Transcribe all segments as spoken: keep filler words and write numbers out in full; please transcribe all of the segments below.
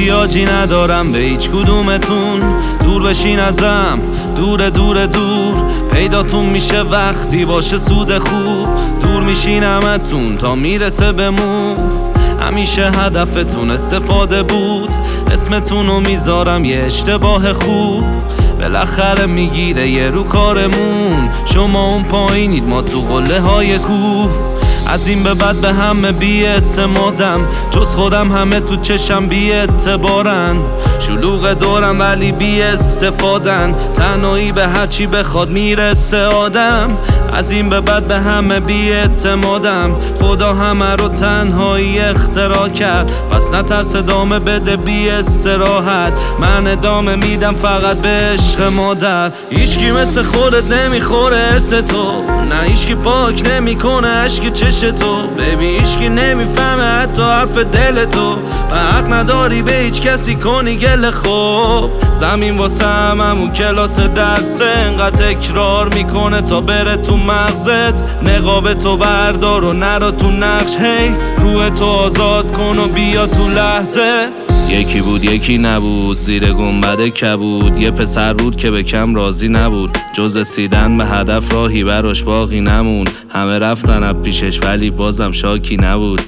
احتیاجی ندارم به هیچ کدومتون، دور بشین ازم، دور دور دور. پیداتون میشه وقتی باشه سود خوب، دور میشین همتون تا میرسه بمون. همیشه هدفتون استفاده بود، اسمتونو میذارم یه اشتباه خوب. بالاخره میگیره یه رو کارمون، شما اون پایینید ما تو قله های کوه. از این به بعد به همه بی اعتمادم، جز خودم همه تو چشم بی اعتبارن. شلوغ دورم ولی بی استفادن، تنهایی به هرچی بخواد میرسه آدم. از این به بعد به همه بی اعتمادم، خدا همه رو تنهایی اختراع کرد. پس نترس ادامه بده بی استراحت، من ادامه میدم فقط به عشق مادر. هیچکی مثل خودت نمیخوره ارث تو، نه هیچکی پاک نمیکنه عشق چش تو. ببین هیچکی نمیفهمه حتی حرف دل تو، و حق نداری به هیچ کسی کنی گله. خوب زمین واسه هممون کلاس درسه، انقدر تکرار میکنه تا بره تو مغزت. نقاب تو بردار و نرو تو نقش، هی روح تو آزاد کن و بیا تو لحظه. یکی بود یکی نبود، زیر گنبد کبود. یه پسر بود که به کم راضی نبود، جز رسیدن به هدف راهی براش باقی نمون. همه رفتن از پیشش ولی بازم شاکی نبود.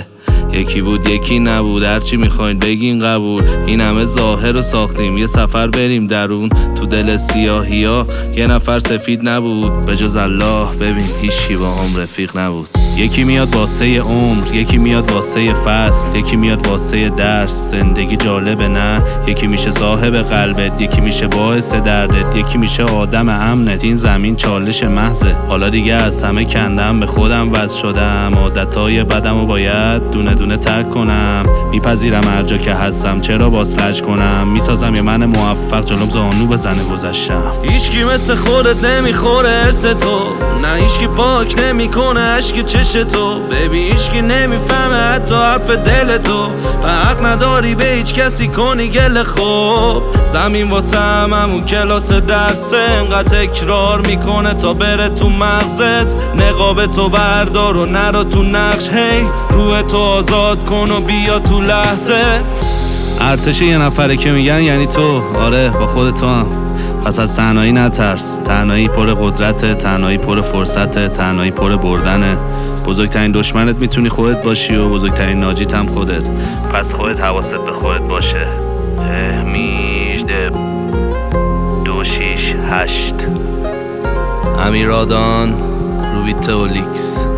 یکی بود یکی نبود، هرچی میخواین بگین قبول. این همه ظاهر رو ساختیم یه سفر بریم درون. تو دل سیاهی ها یه نفر سفید نبود، به جز الله ببین هیچی با هم رفیق نبود. یکی میاد واسه عمر، یکی میاد واسه فصل، یکی میاد واسه درس. زندگی جالبه نه؟ یکی میشه صاحب قلبت، یکی میشه باعث دردت، یکی میشه آدم امنت. این زمین چالش محضه، حالا دیگه از همه کندم به خودم وصل شدم. عادتهای بدم و باید دونه دونه ترک کنم. میپذیرم هر جا که هستم، چرا باز کنم؟ میسازم یه من موفق جلوم زانو بزنه گذشتم. هیچکی مثل خودت نمیخوره ارث تو، نه هیچکی پاک نمیکنه عشق چش تو. ببین هیچکی نمیفهمه حتی حرف دل تو، و حق نداری به هیچ کسی کنی گله. خوب زمین واسه هممون کلاس درسه، انقدر تکرار میکنه تا بره تو مغزت. نقاب تو بردار و نرو تو نقش، هی روح تو آزاد کن و بیا تو لحظه. ارتش یه نفره که میگن یعنی تو، آره با خود تو هم. پس از تنهایی نترس، تنهایی پر قدرته، تنهایی پر فرصته، تنهایی پر بردنه. بزرگترین دشمنت میتونی خودت باشی و بزرگترین ناجیت هم خودت. پس خودت حواست به خودت باشه. میجده دو شیش هشت امیرادان روبیتولیکس.